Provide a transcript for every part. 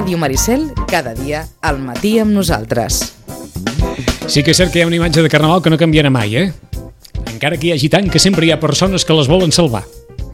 Ràdio Maricel, cada dia al matí amb nosaltres. Sí que és cert que hi ha una imatge de Carnaval que no canviarà mai, Encara que hi hagi tant, que sempre hi ha persones que les volen salvar.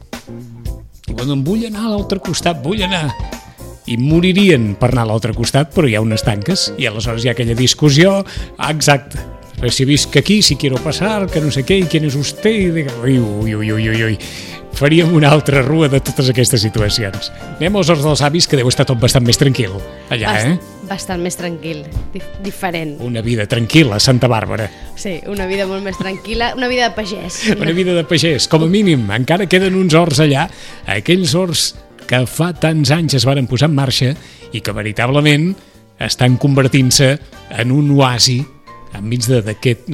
Diuen, vull anar a l'altre costat, vull anar. I moririen per anar a l'altre costat, però hi ha unes tanques. I aleshores hi ha aquella discussió, exacte. Però si visc aquí, si quiero pasar, que no sé què, i quién es usted, i dic, ui. Faríem una altra rua de totes aquestes situacions. Anem als Horts dels Avis, que deu estar tot bastant més tranquil. Allà, Bastant més tranquil, diferent. Una vida tranquil·la a Santa Bàrbara. Sí, una vida molt més tranquil·la, una vida de pagès. Una vida de pagès, com a mínim. Encara queden uns horts allà, aquells horts que fa tants anys es varen posar en marxa i que veritablement estan convertint-se en un oasi enmig d'aquest,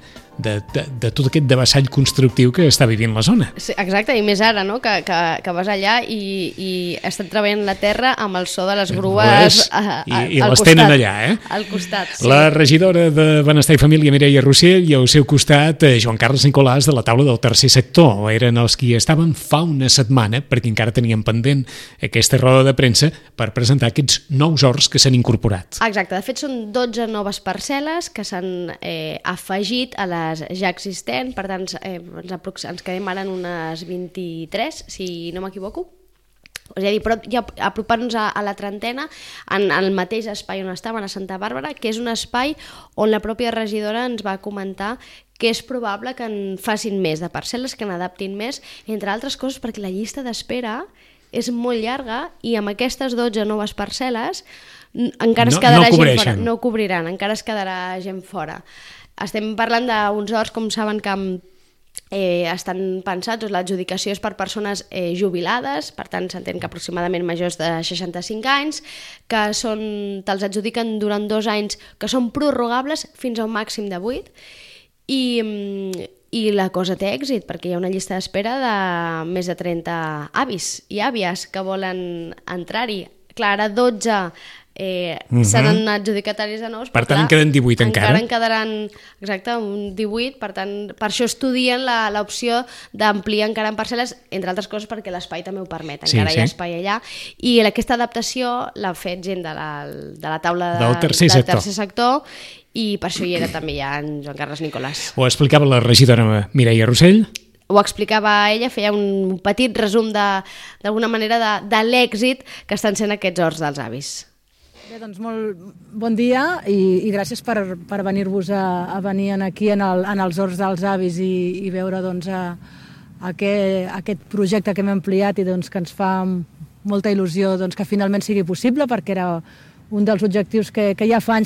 de tot aquest devessall constructiu que està vivint la zona. Sí, exacte, i més ara, no? que vas allà i estan treballant la terra amb el so de les grues i les tenen allà, al costat, sí. La regidora de Benestar i Família, Mireia Rossell, i al seu costat Joan Carles Nicolàs, de la taula del tercer sector. Eren els qui estaven fa una setmana, perquè encara tenien pendent aquesta roda de premsa, per presentar aquests nous horts que s'han incorporat. Exacte, de fet són 12 noves parcel·les que s'han afegit a les ja existents, per tant ens quedem ara en unes 23, si no m'equivoco. És a dir, ja apropant-nos a la trentena en el mateix espai on estaven a Santa Bàrbara, que és un espai on la pròpia regidora ens va comentar que és probable que en facin més de parcel·les, que n'adaptin més, entre altres coses perquè la llista d'espera és molt llarga i amb aquestes 12 noves parcel·les encara es quedarà gent fora. No cobriran, encara es quedarà gent fora. Estem parlant d'uns horts, com saben, que estan pensats, l'adjudicació és per persones jubilades, per tant s'entén que aproximadament majors de 65 anys, que te'ls adjudiquen durant 2 anys, que són prorrogables fins a un màxim de 8, i la cosa té èxit, perquè hi ha una llista d'espera de més de 30 avis i àvies que volen entrar-hi. Clar, ara 12 seran adjudicataris de nous. Per tant, en queden 18 encara. Encara en quedaran, exacte, un 18, per tant, per això estudien l'opció d'ampliar encara en parcel·les, entre altres coses perquè l'espai també ho permet, encara hi ha espai allà, i aquesta adaptació l'ha fet gent de la taula del tercer sector, i per això hi era també ja en Joan Carles Nicolàs. Ho explicava la regidora Mireia Rossell. Ho explicava ella, feia un petit resum d'alguna manera de l'èxit que estan sent aquests horts dels avis. Bé, doncs molt bon dia i gràcies per venir-vos a venir aquí en els horts dels avis i veure doncs, aquest projecte que hem ampliat i doncs, que ens fa molta il·lusió doncs, que finalment sigui possible, perquè era un dels objectius que ja fa anys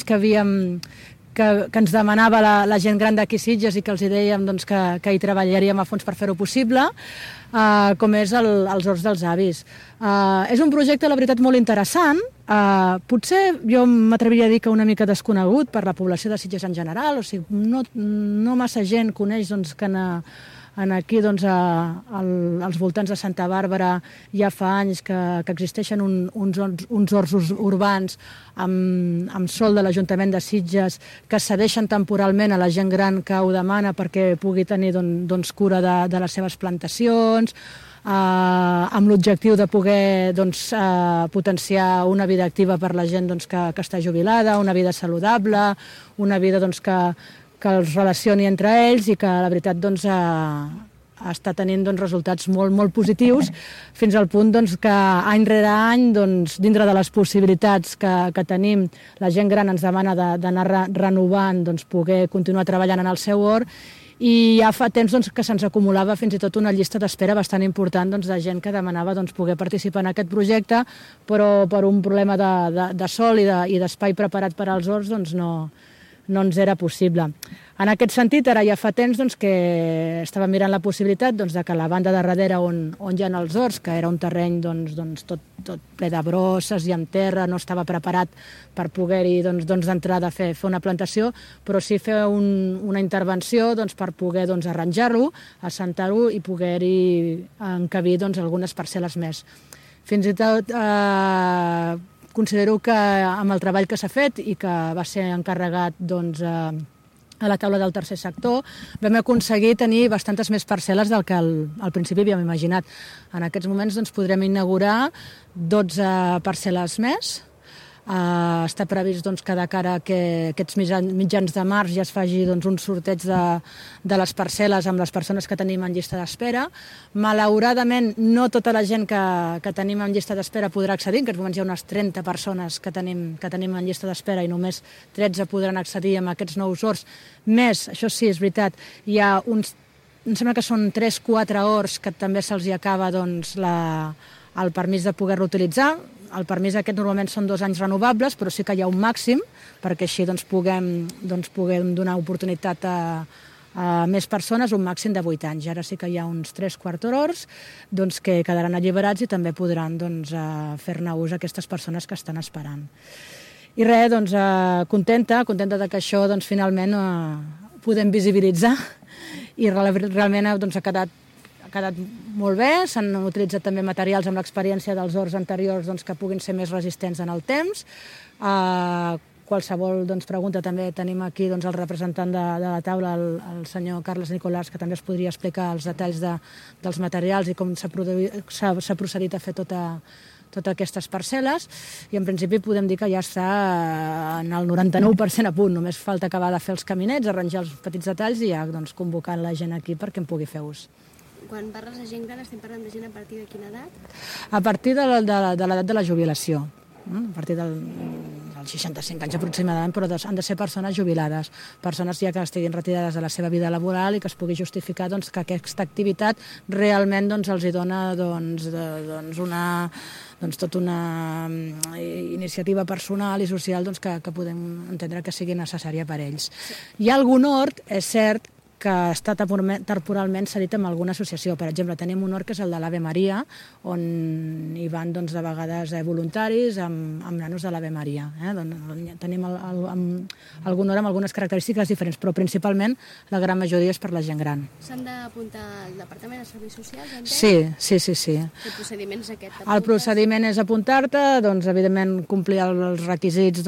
que ens demanava la gent gran d'aquí Sitges i que els dèiem doncs, que hi treballaríem a fons per fer-ho possible, com és els horts dels avis. És un projecte, la veritat, molt interessant. Potser jo m'atreviria a dir que una mica desconegut per la població de Sitges en general, o sigui, no massa gent coneix doncs, que aquí doncs, als voltants de Santa Bàrbara ja fa anys que existeixen uns horts urbans amb sòl de l'Ajuntament de Sitges que cedeixen temporalment a la gent gran que ho demana perquè pugui tenir doncs, cura de les seves plantacions, amb l'objectiu de poder doncs, potenciar una vida activa per la gent doncs, que està jubilada, una vida saludable, una vida doncs, que els relacioni entre ells i que la veritat doncs, està tenint doncs, resultats molt, molt positius, fins al punt doncs, que any rere any, doncs, dintre de les possibilitats que tenim, la gent gran ens demana d'anar renovant, doncs, poder continuar treballant en el seu hort, i ja fa temps doncs, que se'ns acumulava fins i tot una llista d'espera bastant important doncs, de gent que demanava doncs, poder participar en aquest projecte, però per un problema de sòl i d'espai preparat per als horts doncs, no ens era possible. En aquest sentit, ara ja fa temps doncs, que estava mirant la possibilitat doncs, de que la banda de darrere on hi ha els horts, que era un terreny doncs, tot ple de brosses i amb terra, no estava preparat per poder-hi doncs, d'entrada fer una plantació, però sí fer una intervenció doncs, per poder doncs, arranjar-lo, assentar-ho i poder-hi encabir doncs, algunes parcel·les més. Fins i tot considero que amb el treball que s'ha fet i que va ser encarregat doncs, a la taula del tercer sector, vam aconseguir tenir bastantes més parcel·les del que al principi havíem imaginat. En aquests moments doncs, podrem inaugurar 12 parcel·les més, Està previst que de cara a aquests mitjans de març ja es faci un sorteig de les parcel·les amb les persones que tenim en llista d'espera. Malauradament, no tota la gent que tenim en llista d'espera podrà accedir. En aquests moments hi ha unes 30 persones que tenim en llista d'espera i només 13 podran accedir a aquests nous horts. Més, això sí, és veritat, hi ha em sembla que són 3-4 horts que també se'ls acaba el permís de poder-lo utilitzar. El permís aquest normalment són 2 anys renovables, però sí que hi ha un màxim, perquè així puguem donar oportunitat a més persones, un màxim de 8 anys. Ara sí que hi ha uns 3/4 horts que quedaran alliberats i també podran fer-ne ús aquestes persones que estan esperant. I res, contenta de que això finalment podem visibilitzar i realment ha quedat molt bé. S'han utilitzat també materials amb l'experiència dels horts anteriors que puguin ser més resistents en el temps. Qualsevol pregunta també tenim aquí el representant de la taula, el senyor Carles Nicolàs, que també es podria explicar els detalls dels materials i com s'ha procedit a fer totes aquestes parcel·les, i en principi podem dir que ja està en el 99% a punt. Només falta acabar de fer els caminets, arranjar els petits detalls i ja convocar la gent aquí perquè en pugui fer ús. Quan parles de gent gran, estem parlant de gent a partir de quina edat? A partir de l'edat de la jubilació, a partir dels 65 anys aproximadament, però han de ser persones jubilades, persones ja que estiguin retirades de la seva vida laboral i que es pugui justificar que aquesta activitat realment els hi dona tota una iniciativa personal i social que podem entendre que sigui necessària per ells. Hi ha algun hort, és cert, que està temporalment cedit amb alguna associació. Per exemple, tenim un hort que és el de l'Ave Maria, on hi van de vegades voluntaris amb nanos de l'Ave Maria. Tenim algun hort amb algunes característiques diferents, però principalment la gran majoria és per la gent gran. S'han d'apuntar al Departament de Serveis Socials? Sí. El procediment és aquest? El procediment és apuntar-te, evidentment complir els requisits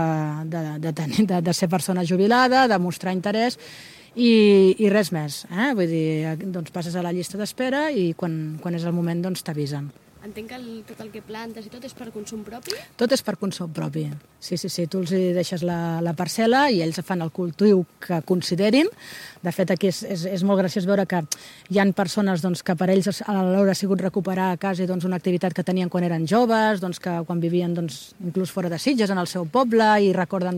de ser persona jubilada, de mostrar interès, i res més. Vull dir, passes a la llista d'espera i quan és el moment t'avisen. Entenc que tot el que plantes i tot és per consum propi? Tot és per consum propi. Sí. Tu els deixes la parcel·la i ells fan el cultiu que considerin. De fet, aquí és molt graciós veure que hi ha persones que per ells alhora ha sigut recuperar quasi una activitat que tenien quan eren joves, que quan vivien inclús fora de Sitges, en el seu poble, i recorden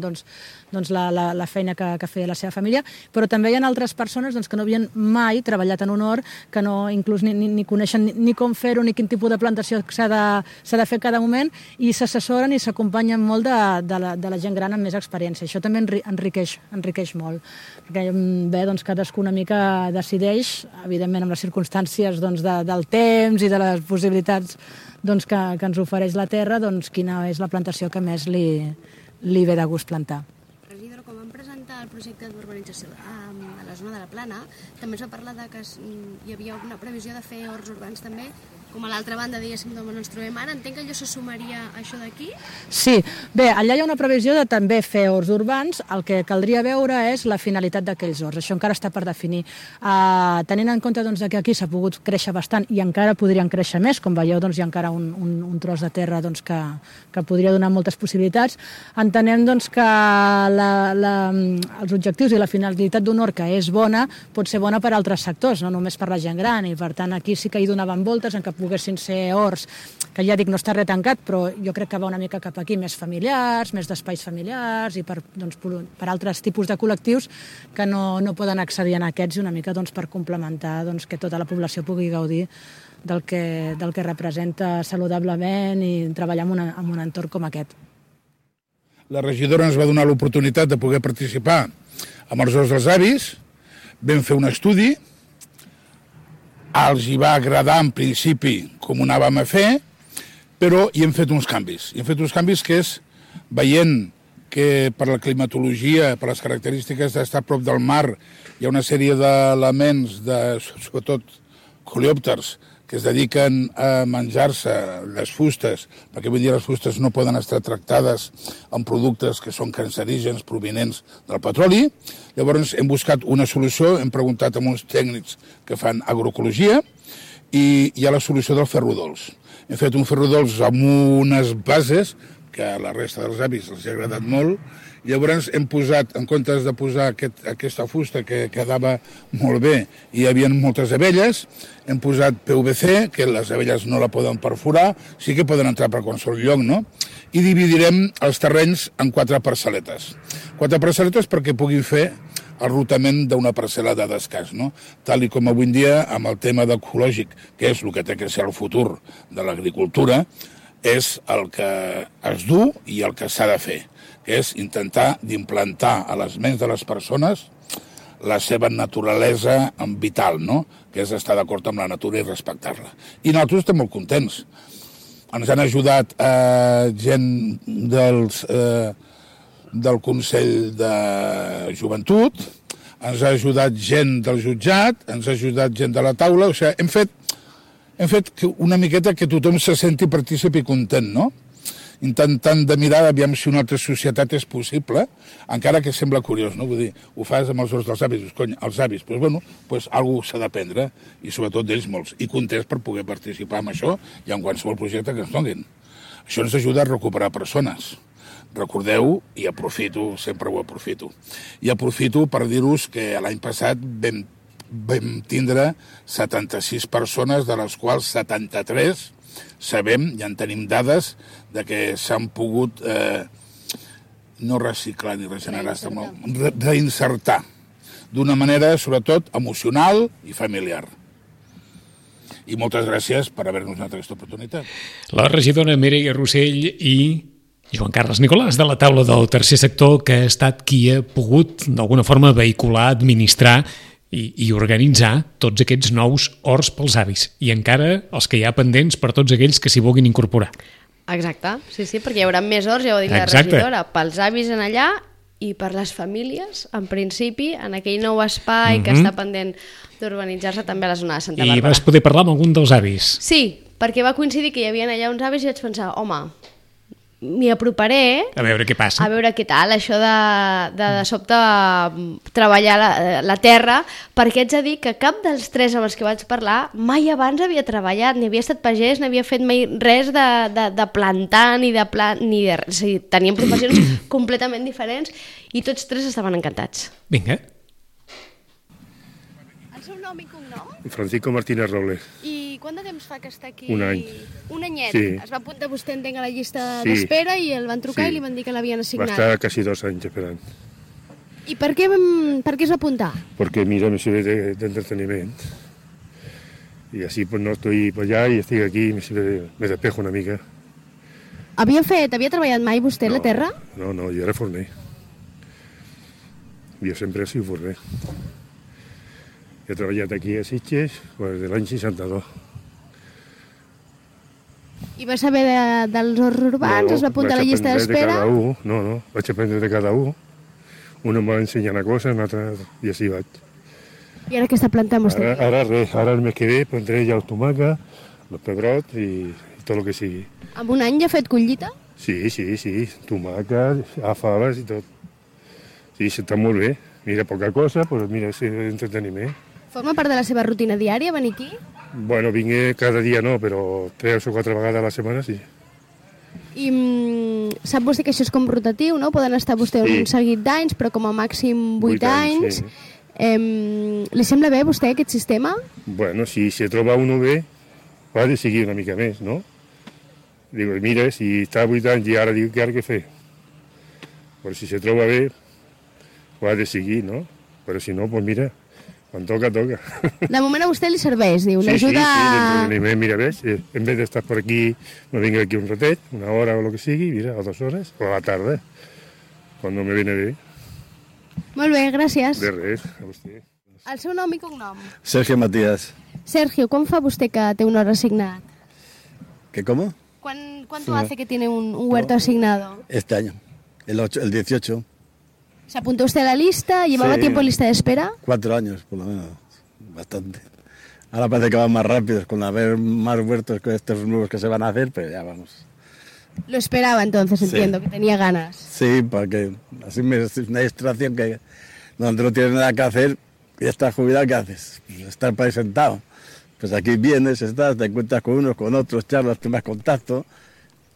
la feina que feia la seva família. Però també hi ha altres persones que no havien mai treballat en un hort, que inclús ni coneixen ni com fer-ho, ni quin tipus de plantació s'ha de fer cada moment, i s'assessoren i s'acompanyen molt de la gent gran amb més experiència. Això també enriqueix molt. Perquè cadascú una mica decideix, evidentment amb les circumstàncies del temps i de les possibilitats que ens ofereix la terra, quina és la plantació que més li ve de gust plantar. Regidora, quan vam presentar el projecte d'urbanització a la zona de la Plana, també es va parlar que hi havia una previsió de fer horts urbans també, com a l'altra banda, diguéssim, d'on ens trobem ara. Entenc que allò se sumaria a això d'aquí? Sí. Bé, allà hi ha una previsió de també fer horts urbans. El que caldria veure és la finalitat d'aquells horts. Això encara està per definir. Tenint en compte que aquí s'ha pogut créixer bastant i encara podrien créixer més, com veieu, hi ha encara un tros de terra que podria donar moltes possibilitats. Entenem que els objectius i la finalitat d'un hort que és bona pot ser bona per a altres sectors, no només per la gent gran, i per tant aquí sí que hi donaven voltes en què poguessin ser horts, que ja dic, no està retancat, però jo crec que va una mica cap aquí, més familiars, més d'espais familiars, i per altres tipus de col·lectius que no poden accedir a aquests, i una mica per complementar que tota la població pugui gaudir del que representa saludablement i treballar en un entorn com aquest. La regidora ens va donar l'oportunitat de poder participar amb els horts dels avis, vam fer un estudi, els hi va agradar en principi com ho anàvem a fer, però hi hem fet uns canvis. Hi hem fet uns canvis que és, veient que per la climatologia, per les característiques d'estar a prop del mar, hi ha una sèrie d'elements, sobretot coleòpters, que es dediquen a menjar-se les fustes, perquè avui dia les fustes no poden estar tractades amb productes que són cancerígens provinents del petroli. Llavors hem buscat una solució, hem preguntat a uns tècnics que fan agroecologia, i hi ha la solució del ferro dolç. Hem fet un ferro dolç amb unes bases que a la resta dels avis els ha agradat molt. Llavors hem posat, en comptes de posar aquesta fusta que quedava molt bé i hi havia moltes abelles, hem posat PVC, que les abelles no la poden perforar, sí que poden entrar per qualsevol lloc, no? I dividirem els terrenys en 4 parcel·letes. 4 parcel·letes perquè puguin fer el rotament d'una parcel·la de descàs, no? Tal i com avui en dia, amb el tema d'ecològic, que és el que té que ser el futur de l'agricultura, és el que es du i el que s'ha de fer, que és intentar d'implantar a les ments de les persones la seva naturalesa vital, no? Que és estar d'acord amb la natura i respectar-la. I nosaltres estem molt contents. Ens han ajudat gent del Consell de Joventut, ens ha ajudat gent del jutjat, ens ha ajudat gent de la taula, o sigui, hem fet una miqueta que tothom se senti partícip i content, no? Intentant de mirar aviam si una altra societat és possible, encara que sembla curiós, no? Vull dir, ho fas amb els horts dels avis, cony, els avis, doncs bueno, alguna cosa s'ha d'aprendre, i sobretot d'ells molts, i contents per poder participar en això i en qualsevol projecte que ens donin. Això ens ajuda a recuperar persones. Recordeu, i aprofito, sempre ho aprofito, i aprofito per dir-vos que l'any passat vam tindre 76 persones, de les quals 73 sabem, ja en tenim dades, de que s'han pogut no reciclar ni regenerar, reinsertar d'una manera, sobretot, emocional i familiar. I moltes gràcies per haver-nos donat aquesta oportunitat. La regidora Mireia Rossell i Joan Carles Nicolàs, de la taula del tercer sector, que ha estat qui ha pogut, d'alguna forma, vehicular, administrar i organitzar tots aquests nous horts pels avis. I encara els que hi ha pendents per tots aquells que s'hi vulguin incorporar. Exacte, sí, perquè hi haurà més horts, ja ho ha dit la regidora, pels avis en allà i per les famílies, en principi, en aquell nou espai que està pendent d'urbanitzar-se també a la zona de Santa Bàrbara. I vas poder parlar amb algun dels avis? Sí, perquè va coincidir que hi havia allà uns avis i vaig pensar, home, m'hi aproparé a veure què passa, a veure què tal, això de sobte treballar la terra, perquè haig de dir que cap dels 3 amb els que vaig parlar mai abans havia treballat, ni havia estat pagès, ni havia fet mai res de plantar ni de res, o sigui, tenien professions completament diferents i tots 3 estaven encantats. Vinga. El seu nom i cognom? Francisco Martínez Robles. I quant de temps fa que està aquí? Un any. Un anyet? Sí. Es va apuntar vostè, entenc, a la llista d'espera i el van trucar i li van dir que l'havien assignat. Va estar quasi 2 anys esperant. I per què es va apuntar? Porque mira, me sirve de entretenimiento. Y así pues no estoy allá y estoy aquí, me despejo una mica. Havia treballat mai vostè a la terra? No, jo era forner. Jo sempre he sigut forner. He treballat aquí a Sitges des de l'any 62. I va saber dels horts urbans? Es va apuntar a la llista d'espera? No, vaig aprendre de cada un. Un em va ensenyar una cosa, un altre, i així vaig. I ara què està plantant vostè? Ara res, ara el mes que ve prendré ja el tomàquet, el pebrot i tot el que sigui. Amb un any ja ha fet collita? Sí, tomàquet, faves i tot. Sí, està molt bé. Mira, poca cosa, però mira, és entreteniment. Forma part de la seva rutina diària venir aquí? Bueno, vinc cada dia no, però 3 o 4 vegades a la setmana sí. I sap vostè que això és com rotatiu, no? Poden estar vostè un seguit d'anys, però com a màxim 8 anys. Sí. Li sembla bé a vostè aquest sistema? Bueno, si se troba uno bé, ha de seguir una mica més, no? Digo, mira, si està 8 anys i ara diu que ara què fer? Però si se troba bé, ho ha de seguir, no? Però si no, doncs mira, quan toca, toca. De moment a vostè li serveix, diu, l'ajuda... Sí, mira, ves, en vez d'estar per aquí, me vinc aquí un ratet, 1 hora o el que sigui, mira, o 2 hores, o a la tarda, quan no me viene bé. Molt bé, gràcies. De res, a vostè. El seu nom i cognom? Sergio Matías. Sergio, ¿cuán fa vostè que té un hora asignat? ¿Qué cómo? ¿Cuánto hace que tiene un huerto asignado? Este año, el 18. ¿Se apuntó usted a la lista? ¿Llevaba tiempo en lista de espera? 4 años, por lo menos, bastante. Ahora parece que van más rápidos, con haber más huertos que estos nuevos que se van a hacer, pero ya vamos. Lo esperaba entonces, entiendo, que tenía ganas. Sí, porque así es una distracción que donde no tienes nada que hacer y estás jubilado, ¿qué haces? Pues estar por ahí sentado. Pues aquí vienes, estás, te encuentras con unos, con otros, charlas, tomas contacto.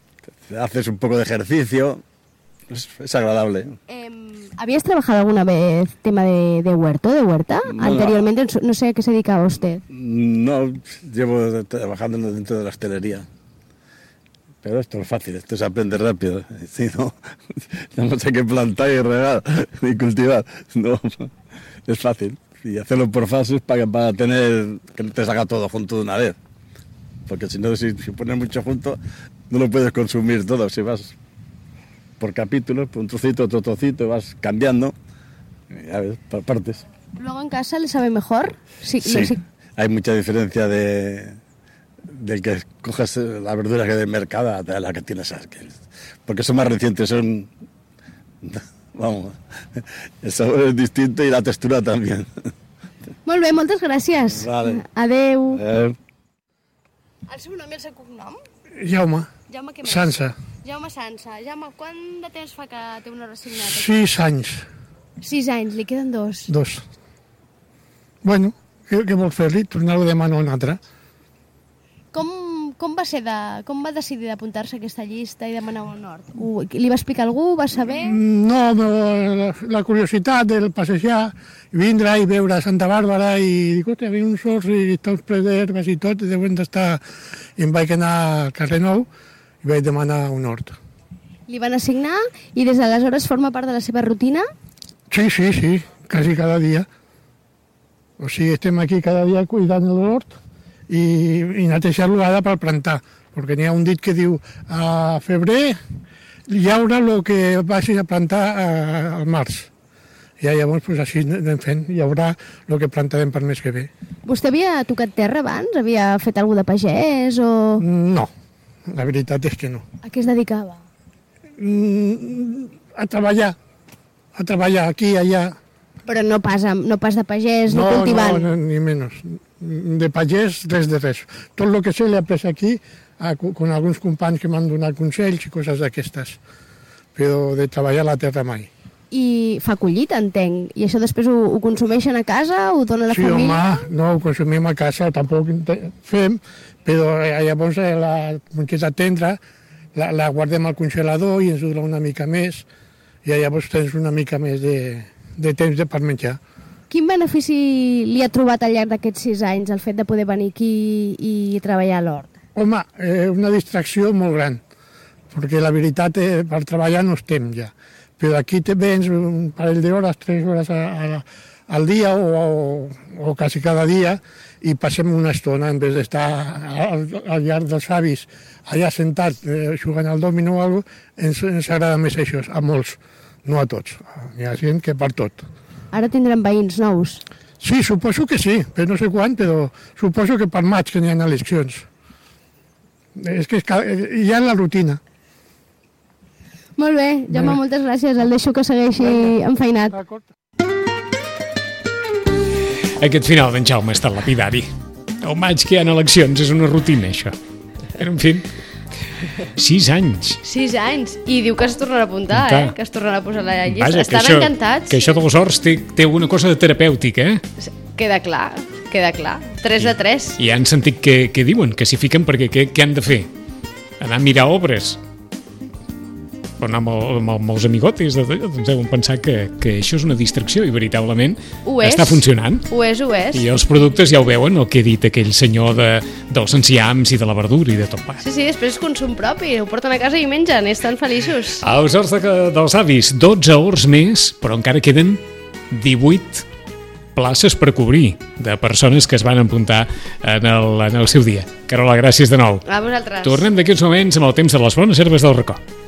haces un poco de ejercicio, es agradable. ¿Habías trabajado alguna vez tema de huerta? No. Anteriormente, no sé a qué se dedicaba usted. No, llevo trabajando dentro de la hostelería. Pero esto es fácil, esto se aprende rápido. Si no, no sé qué plantar y regar y cultivar. No, es fácil. Y hacerlo por fases para tener que no te salga todo junto de una vez. Porque si no, si pones mucho junto, no lo puedes consumir todo. Si vas por capítulos, por un trocito, otro trocito, vas cambiando, a ver, por partes. ¿Luego en casa le sabe mejor? Sí. Hay mucha diferencia del que coges la verdura que del mercado a la que tienes aquí. Porque son más recientes, son... Vamos, el sabor es distinto y la textura también. Molt bé, moltes gràcies. Vale. Adeu. El seu nom i el seu cognom? Jaume, Jaume què més? Sansa, Jaume Sansa. Jaume, quant de temps fa que té un hora assignat? 6 anys, 6 anys, li queden 2. 2. Bueno, què vol fer-li? Tornar-ho a demanar un altre. Com va decidir d'apuntar-se a aquesta llista i demanar un hort? Li va explicar algú? Va saber? No, la curiositat del passejar, vindre i veure Santa Bàrbara i dic, hi havia uns horts i tots ple d'herbes i tot, deuen d'estar... I em vaig anar al carrer Nou i vaig demanar un hort. Li van assignar i des d'aleshores forma part de la seva rutina? Sí, quasi cada dia. O sigui, estem aquí cada dia cuidant l'hort i netejar-lo ara per plantar, perquè n'hi ha un dit que diu a febrer llaura el que vagis a plantar al març. I llavors pues, així anem fent, llaurà el que plantarem per mes que ve. Vostè havia tocat terra abans? Havia fet alguna de pagès o...? No, la veritat és que no. A què es dedicava? A treballar aquí i allà. Però no pas de pagès, no cultivant. No, ni menys. De pagès, res de res. Tot el que sé l'he après aquí, con alguns companys que m'han donat consells i coses d'aquestes. Però de treballar la terra mai. I fa collita, entenc. I això després ho consumeixen a casa? Ho dona a la família? Sí, home, no, ho consumim a casa, tampoc fem, però llavors la monxeta tendra la guardem al congelador i ens dura una mica més, i llavors tens una mica més de temps per menjar. Quin benefici li ha trobat al llarg d'aquests 6 anys el fet de poder venir aquí i treballar a l'hort? Home, una distracció molt gran, perquè la veritat per treballar no estem ja. Però aquí te vens un parell d'hores, 3 hores al dia o quasi cada dia i passem una estona en vez d'estar al llarg dels avis allà sentats jugant al domino o alguna cosa, ens agrada més això, a molts, no a tots. Hi ha gent que per tot. Ara tindrem veïns nous. Sí, suposo que sí, però no sé quan, però suposo que per maig que n'hi ha eleccions. És que hi ha la rutina. Molt bé, Jaume, moltes gràcies. El deixo que segueixi enfeinat. Aquest final d'en Jaume està lapidari. Al maig que hi ha eleccions és una rutina, això. Però, en fi, 6 anys. 6 anys. I diu que es tornarà a apuntar, que es tornarà a posar a la llista. Vaja, estan encantats. Que això dels horts té alguna cosa de terapèutic, Queda clar. 3 de 3. I han sentit que diuen, que s'hi fiquen perquè què han de fer? Anar a mirar obres. O anar amb els amigotis, doncs deuen pensar que això és una distracció i veritablement està funcionant. Ho és. I els productes ja ho veuen, el que ha dit aquell senyor dels enciams i de la verdura i de tot. Sí, després és consum propi, ho porten a casa i mengen, i estan feliços. Els horts dels avis, 12 horts més, però encara queden 18 places per cobrir de persones que es van apuntar en el seu dia. Carola, gràcies de nou. A vosaltres. Tornem d'aquí uns moments amb el temps de les bones herbes del racó.